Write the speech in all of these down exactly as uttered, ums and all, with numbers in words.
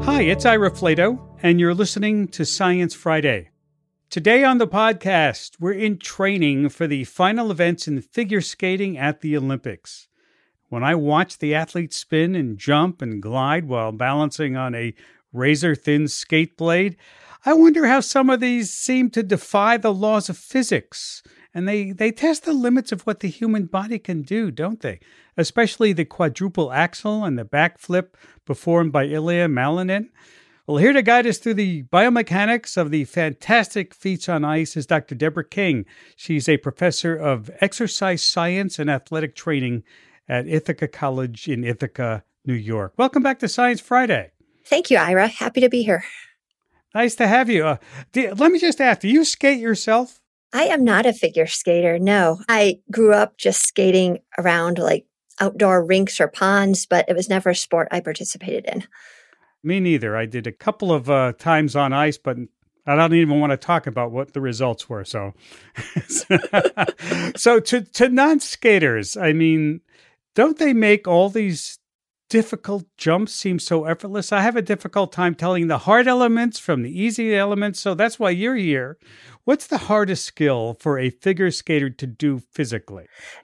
Hi, it's Ira Flato, and you're listening to Science Friday. Today on the podcast, we're in training for the final events in figure skating at the Olympics. When I watch the athletes spin and jump and glide while balancing on a razor-thin skate blade, I wonder how some of these seem to defy the laws of physics. And they, they test the limits of what the human body can do, don't they? Especially the quadruple axel and the backflip performed by Ilya Malinin. Well, here to guide us through the biomechanics of the fantastic feats on ice is Doctor Deborah King. She's a professor of exercise science and athletic training at Ithaca College in Ithaca, New York. Welcome back to Science Friday. Thank you, Ira. Happy to be here. Nice to have you. Uh, do, let me just ask, do you skate yourself? I am not a figure skater, no. I grew up just skating around like outdoor rinks or ponds, but it was never a sport I participated in. Me neither. I did a couple of uh, times on ice, but I don't even want to talk about what the results were. So, so to, to non-skaters, I mean, don't they make all these difficult jumps seem so effortless? I have a difficult time telling the hard elements from the easy elements, so that's why you're here. What's the hardest skill for a figure skater to do physically?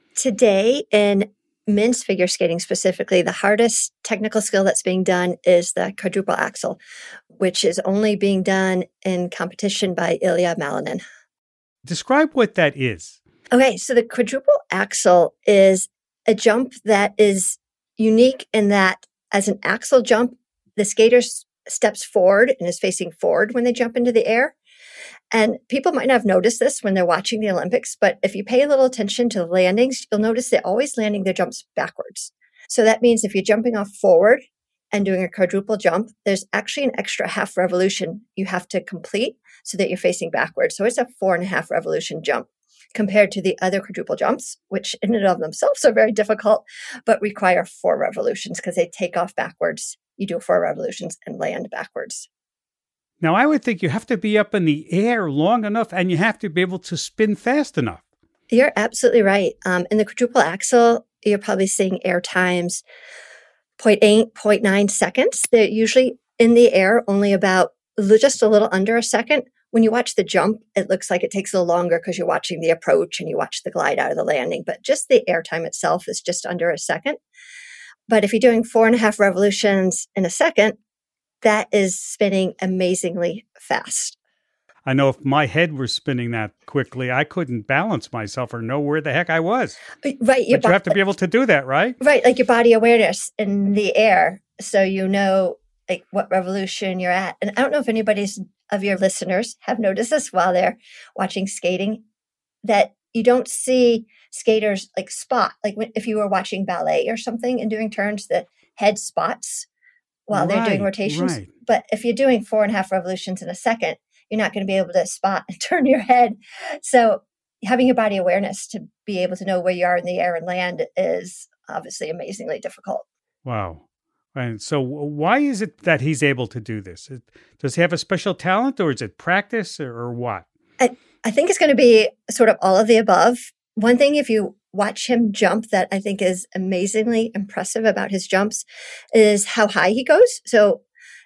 Today, in men's figure skating specifically, the hardest technical skill that's being done is the quadruple axel, which is only being done in competition by Ilya Malinin. Describe what that is. Okay, so the quadruple axel is a jump that is unique in that as an axel jump, the skater steps forward and is facing forward when they jump into the air. And people might not have noticed this when they're watching the Olympics, but if you pay a little attention to the landings, you'll notice they're always landing their jumps backwards. So that means if you're jumping off forward and doing a quadruple jump, there's actually an extra half revolution you have to complete so that you're facing backwards. So it's a four and a half revolution jump compared to the other quadruple jumps, which in and of themselves are very difficult, but require four revolutions because they take off backwards. You do four revolutions and land backwards. Now, I would think you have to be up in the air long enough and you have to be able to spin fast enough. You're absolutely right. Um, in the quadruple axel, you're probably seeing air times zero point eight, zero point nine seconds. They're usually in the air only about just a little under a second. When you watch the jump, it looks like it takes a little longer because you're watching the approach and you watch the glide out of the landing. But just the air time itself is just under a second. But if you're doing four and a half revolutions in a second, that is spinning amazingly fast. I know if my head were spinning that quickly, I couldn't balance myself or know where the heck I was. Right. But bo- you have to be able to do that, right? Right. Like your body awareness in the air. So you know like what revolution you're at. And I don't know if anybody's of your listeners have noticed this while they're watching skating, that you don't see skaters like spot, like when, if you were watching ballet or something and doing turns, the head spots while right, they're doing rotations. Right. But if you're doing four and a half revolutions in a second, you're not going to be able to spot and turn your head. So having your body awareness to be able to know where you are in the air and land is obviously amazingly difficult. Wow. And so why is it that he's able to do this? Does he have a special talent or is it practice or what? I, I think it's going to be sort of all of the above. One thing, if you watch him jump, that I think is amazingly impressive about his jumps is how high he goes. So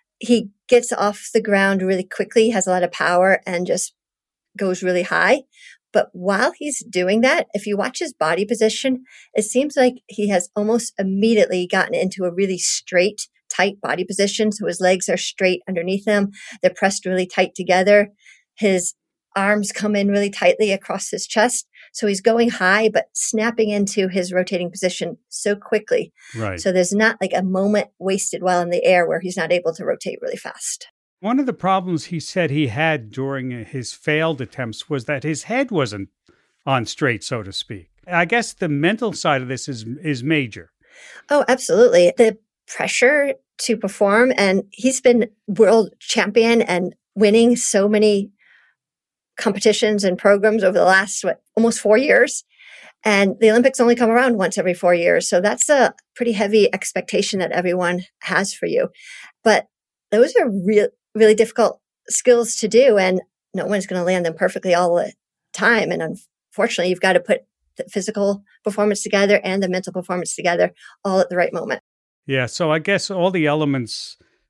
he gets off the ground really quickly, has a lot of power, and just goes really high. But while he's doing that, if you watch his body position, it seems like he has almost immediately gotten into a really straight, tight body position. So his legs are straight underneath him. They're pressed really tight together. His arms come in really tightly across his chest. So he's going high, but snapping into his rotating position so quickly. Right. So there's not like a moment wasted while in the air where he's not able to rotate really fast. One of the problems he said he had during his failed attempts was that his head wasn't on straight, so to speak. I guess the mental side of this is is major. Oh, absolutely. The pressure to perform, and he's been world champion and winning so many competitions and programs over the last, what, almost four years. And the Olympics only come around once every four years. So that's a pretty heavy expectation that everyone has for you. But those are real, really difficult skills to do. And no one's going to land them perfectly all the time. And unfortunately, you've got to put the physical performance together and the mental performance together all at the right moment. Yeah. So I guess all the elements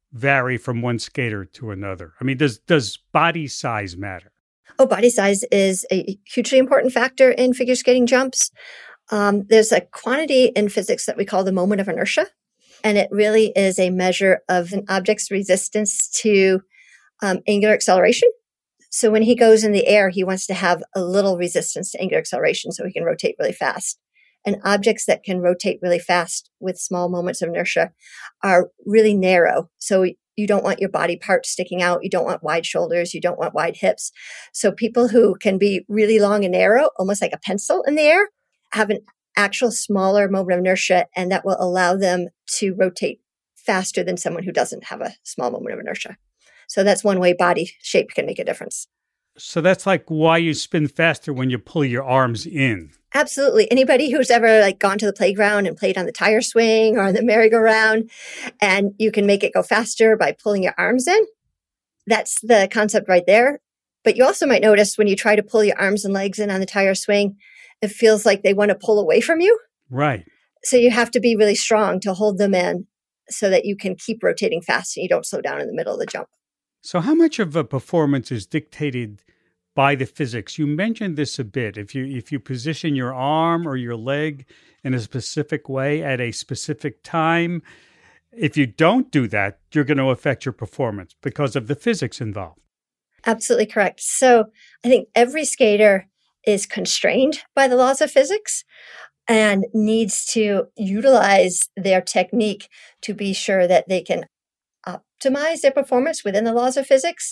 vary from one skater to another? I mean, does does body size matter? Oh, body size is a hugely important factor in figure skating jumps. Um, there's a quantity in physics that we call the moment of inertia, and it really is a measure of an object's resistance to um, angular acceleration. So when he goes in the air, he wants to have a little resistance to angular acceleration so he can rotate really fast. And objects that can rotate really fast with small moments of inertia are really narrow. So you don't want your body parts sticking out. You don't want wide shoulders. You don't want wide hips. So people who can be really long and narrow, almost like a pencil in the air, have an actual smaller moment of inertia, and that will allow them to rotate faster than someone who doesn't have a small moment of inertia. So that's one way body shape can make a difference. So that's like why you spin faster when you pull your arms in. Absolutely. Anybody who's ever like gone to the playground and played on the tire swing or on the merry-go-round, and you can make it go faster by pulling your arms in, that's the concept right there. But you also might notice when you try to pull your arms and legs in on the tire swing, it feels like they want to pull away from you. Right. So you have to be really strong to hold them in so that you can keep rotating fast and you don't slow down in the middle of the jump. So how much of a performance is dictated by the physics? You mentioned this a bit. If you if you position your arm or your leg in a specific way at a specific time, if you don't do that, you're going to affect your performance because of the physics involved. Absolutely correct. So I think every skater is constrained by the laws of physics and needs to utilize their technique to be sure that they can optimize their performance within the laws of physics.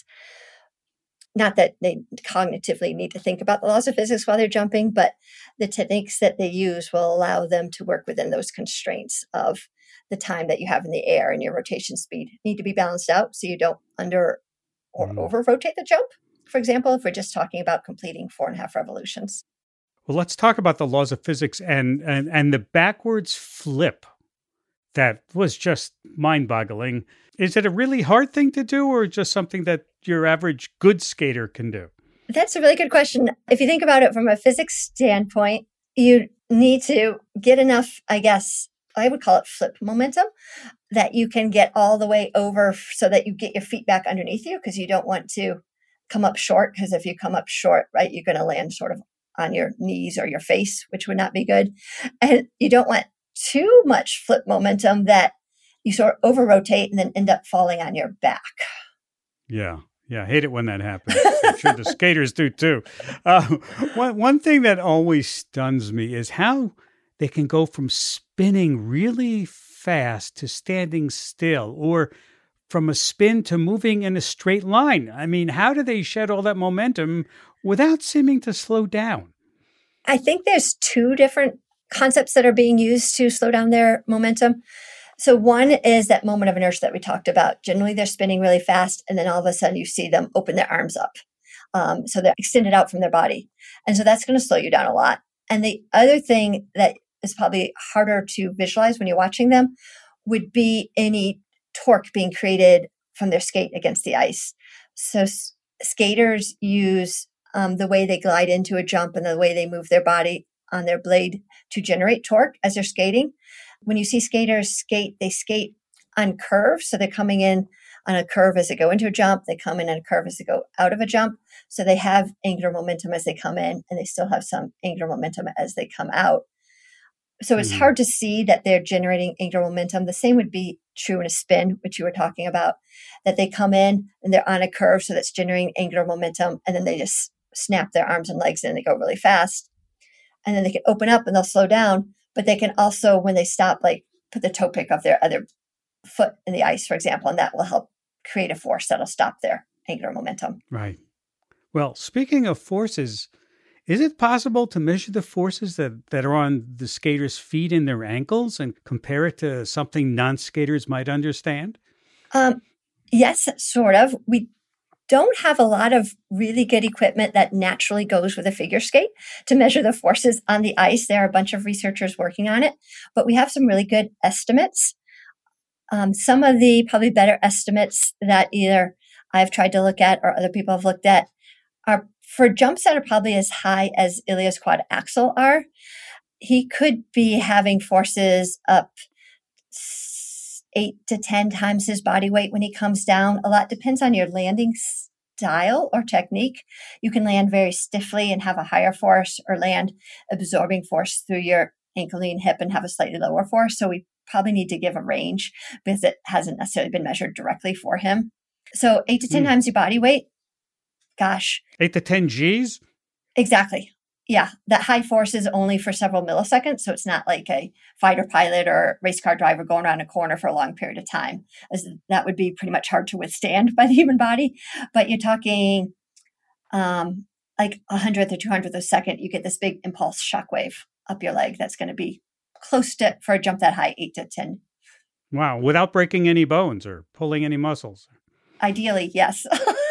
Not that they cognitively need to think about the laws of physics while they're jumping, but the techniques that they use will allow them to work within those constraints of the time that you have in the air, and your rotation speed need to be balanced out so you don't under or mm. over rotate the jump. For example, if we're just talking about completing four and a half revolutions. Well, let's talk about the laws of physics and and, and the backwards flip. That was just mind-boggling. Is it a really hard thing to do, or just something that your average good skater can do? That's a really good question. If you think about it from a physics standpoint, you need to get enough, I guess, I would call it flip momentum, that you can get all the way over so that you get your feet back underneath you, because you don't want to come up short, because if you come up short, right, you're going to land sort of on your knees or your face, which would not be good. And you don't want too much flip momentum that you sort of over rotate and then end up falling on your back. Yeah. Yeah. I hate it when that happens. I'm sure the skaters do too. Uh, one, one thing that always stuns me is how they can go from spinning really fast to standing still, or from a spin to moving in a straight line. I mean, how do they shed all that momentum without seeming to slow down? I think there's two different concepts that are being used to slow down their momentum. So one is that moment of inertia that we talked about. Generally, they're spinning really fast, and then all of a sudden you see them open their arms up. Um, so they're extended out from their body. And so that's going to slow you down a lot. And the other thing that is probably harder to visualize when you're watching them would be any torque being created from their skate against the ice. So s- skaters use um, the way they glide into a jump and the way they move their body on their blade to generate torque as they're skating. When you see skaters skate, they skate on curves. So they're coming in on a curve as they go into a jump. They come in on a curve as they go out of a jump. So they have angular momentum as they come in, and they still have some angular momentum as they come out. So it's mm-hmm. hard to see that they're generating angular momentum. The same would be true in a spin, which you were talking about, that they come in and they're on a curve. So that's generating angular momentum. And then they just snap their arms and legs in and they go really fast. And then they can open up and they'll slow down. But they can also, when they stop, like put the toe pick of their other foot in the ice, for example, and that will help create a force that'll stop their angular momentum. Right. Well, speaking of forces, is it possible to measure the forces that, that are on the skaters' feet and their ankles and compare it to something non-skaters might understand? Um, yes, sort of. We don't have a lot of really good equipment that naturally goes with a figure skate to measure the forces on the ice. There are a bunch of researchers working on it, but we have some really good estimates. Um, some of the probably better estimates that either I've tried to look at or other people have looked at are for jumps that are probably as high as Ilya's quad axel are. He could be having forces up eight to ten times his body weight when he comes down. A lot depends on your landing style or technique. You can land very stiffly and have a higher force, or land absorbing force through your ankle, knee, and hip and have a slightly lower force. So we probably need to give a range because it hasn't necessarily been measured directly for him. So eight to ten mm. times your body weight. Gosh. Eight to ten G's? Exactly. Yeah. That high force is only for several milliseconds. So it's not like a fighter pilot or race car driver going around a corner for a long period of time, as that would be pretty much hard to withstand by the human body. But you're talking um, like a hundredth or two hundredth of a second, you get this big impulse shockwave up your leg. That's going to be close to, for a jump that high, eight to ten. Wow. Without breaking any bones or pulling any muscles. Ideally, yes.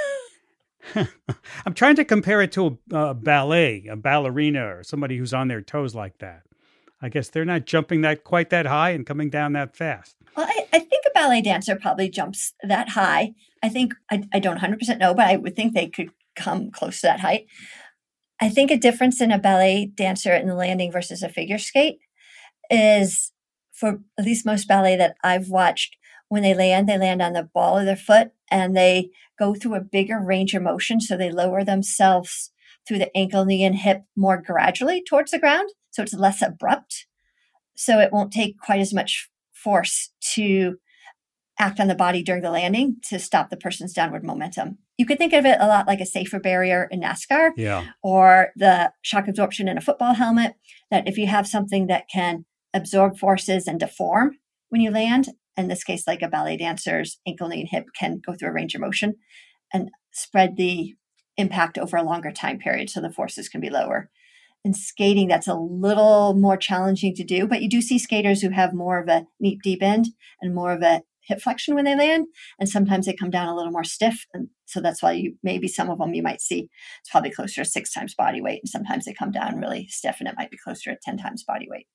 I'm trying to compare it to a, a ballet, a ballerina, or somebody who's on their toes like that. I guess they're not jumping that quite that high and coming down that fast. Well, I, I think a ballet dancer probably jumps that high. I think, I, I don't one hundred percent know, but I would think they could come close to that height. I think a difference in a ballet dancer in the landing versus a figure skate is, for at least most ballet that I've watched, when they land, they land on the ball of their foot and they go through a bigger range of motion. So they lower themselves through the ankle, knee, and hip more gradually towards the ground. So it's less abrupt. So it won't take quite as much force to act on the body during the landing to stop the person's downward momentum. You could think of it a lot like a safer barrier in NASCAR, yeah, or the shock absorption in a football helmet, that if you have something that can absorb forces and deform when you land, in this case, like a ballet dancer's ankle, knee, and hip can go through a range of motion and spread the impact over a longer time period so the forces can be lower. In skating, that's a little more challenging to do, but you do see skaters who have more of a knee deep end and more of a hip flexion when they land, and sometimes they come down a little more stiff. And so that's why you maybe some of them you might see it's probably closer to six times body weight, and sometimes they come down really stiff and it might be closer to ten times body weight.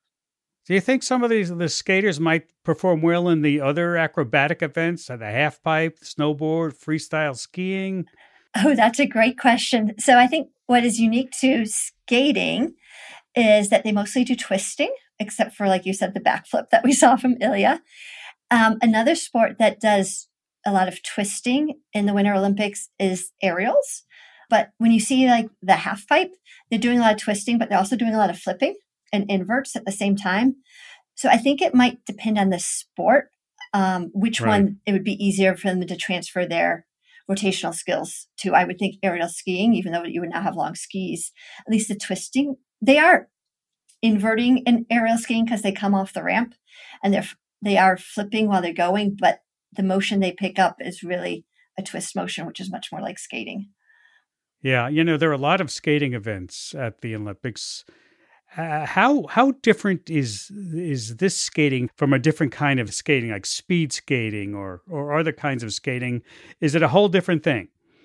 Do you think some of these the skaters might perform well in the other acrobatic events, the half pipe, snowboard, freestyle skiing? Oh, that's a great question. So I think what is unique to skating is that they mostly do twisting, except for, like you said, the backflip that we saw from Ilya. Um, another sport that does a lot of twisting in the Winter Olympics is aerials. But when you see like the half pipe, they're doing a lot of twisting, but they're also doing a lot of flipping and inverts at the same time. So I think it might depend on the sport, um, which right. one it would be easier for them to transfer their rotational skills to. I would think aerial skiing, even though you would now have long skis, at least the twisting, they are inverting in aerial skiing because they come off the ramp and they're they are flipping while they're going, but the motion they pick up is really a twist motion, which is much more like skating. Yeah, you know, there are a lot of skating events at the Olympics. Uh, how how different is is this skating from a different kind of skating, like speed skating or or other kinds of skating? Is it a whole different thing?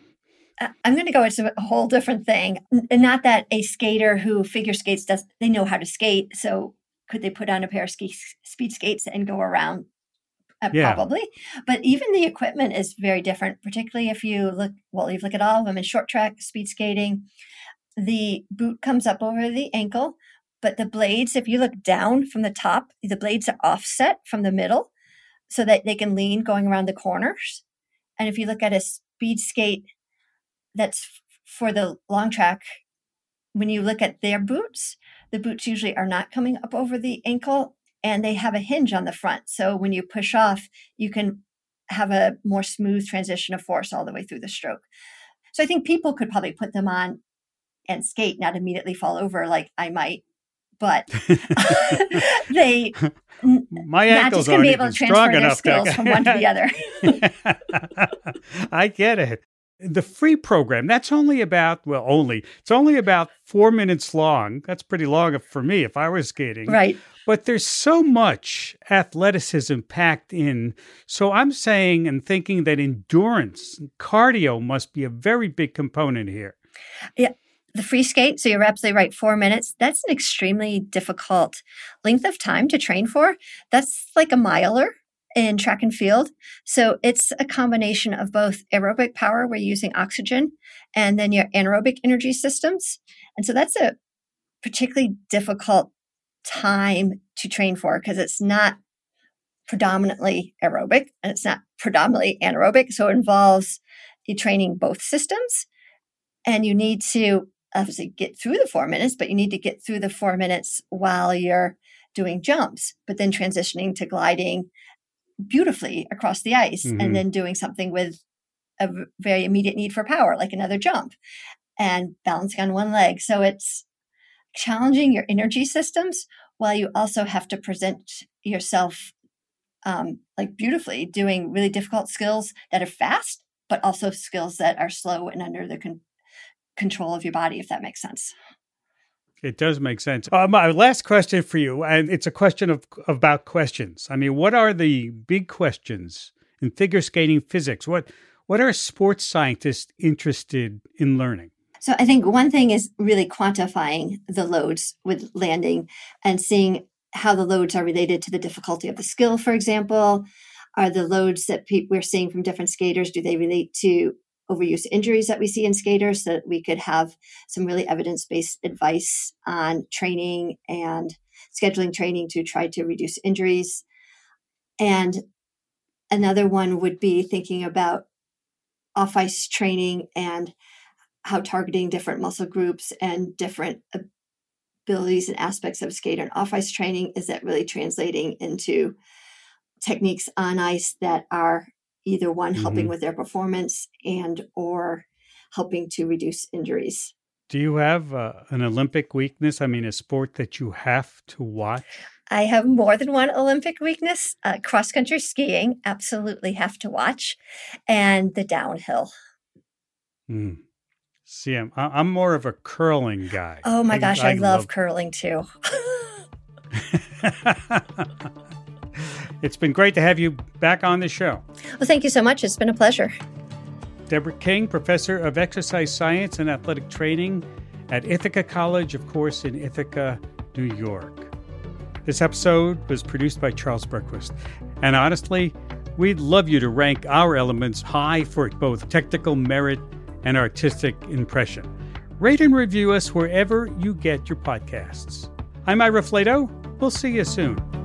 I'm going to go into a whole different thing. N- not that a skater who figure skates does they know how to skate, so could they put on a pair of ski, speed skates and go around? Uh, yeah. Probably. But even the equipment is very different, particularly if you look, well, you look at all of them in short track, speed skating. The boot comes up over the ankle, but the blades, if you look down from the top, the blades are offset from the middle so that they can lean going around the corners. And if you look at a speed skate that's for the long track, when you look at their boots, the boots usually are not coming up over the ankle and they have a hinge on the front. So when you push off, you can have a more smooth transition of force all the way through the stroke. So I think people could probably put them on and skate, not immediately fall over like I might, but they My not ankles just going to aren't be able even to transfer strong their enough skills to... from one to the other. I get it. The free program, that's only about, well, only, it's only about four minutes long. That's pretty long for me if I was skating. Right. But there's so much athleticism packed in. So I'm saying and thinking that endurance, cardio must be a very big component here. Yeah. The free skate, so you're absolutely right, four minutes, that's an extremely difficult length of time to train for. That's like a miler in track and field. So it's a combination of both aerobic power, we're using oxygen, and then your anaerobic energy systems. And so that's a particularly difficult time to train for because it's not predominantly aerobic and it's not predominantly anaerobic. So it involves you training both systems, and you need to obviously get through the four minutes, but you need to get through the four minutes while you're doing jumps, but then transitioning to gliding beautifully across the ice mm-hmm. and then doing something with a very immediate need for power, like another jump, and balancing on one leg. So it's challenging your energy systems while you also have to present yourself um, like beautifully, doing really difficult skills that are fast, but also skills that are slow and under the con- control of your body, if that makes sense. It does make sense. Uh, my last question for you, and it's a question of about questions. I mean, what are the big questions in figure skating physics? What what are sports scientists interested in learning? So I think one thing is really quantifying the loads with landing and seeing how the loads are related to the difficulty of the skill, for example. Are the loads that pe- we're seeing from different skaters, do they relate to overuse injuries that we see in skaters, so that we could have some really evidence-based advice on training and scheduling training to try to reduce injuries? And another one would be thinking about off-ice training and how targeting different muscle groups and different abilities and aspects of skater and off-ice training, is that really translating into techniques on ice that are either one, mm-hmm. helping with their performance and or helping to reduce injuries. Do you have uh, an Olympic weakness? I mean, a sport that you have to watch? I have more than one Olympic weakness. Uh, cross-country skiing, absolutely have to watch, and the downhill. Mm. See, I'm, I'm more of a curling guy. Oh my I, gosh, I, I love, love curling too. It's been great to have you back on the show. Well, thank you so much. It's been a pleasure. Deborah King, professor of exercise science and athletic training at Ithaca College, of course, in Ithaca, New York. This episode was produced by Charles Berquist. And honestly, we'd love you to rank our elements high for both technical merit and artistic impression. Rate and review us wherever you get your podcasts. I'm Ira Flato. We'll see you soon.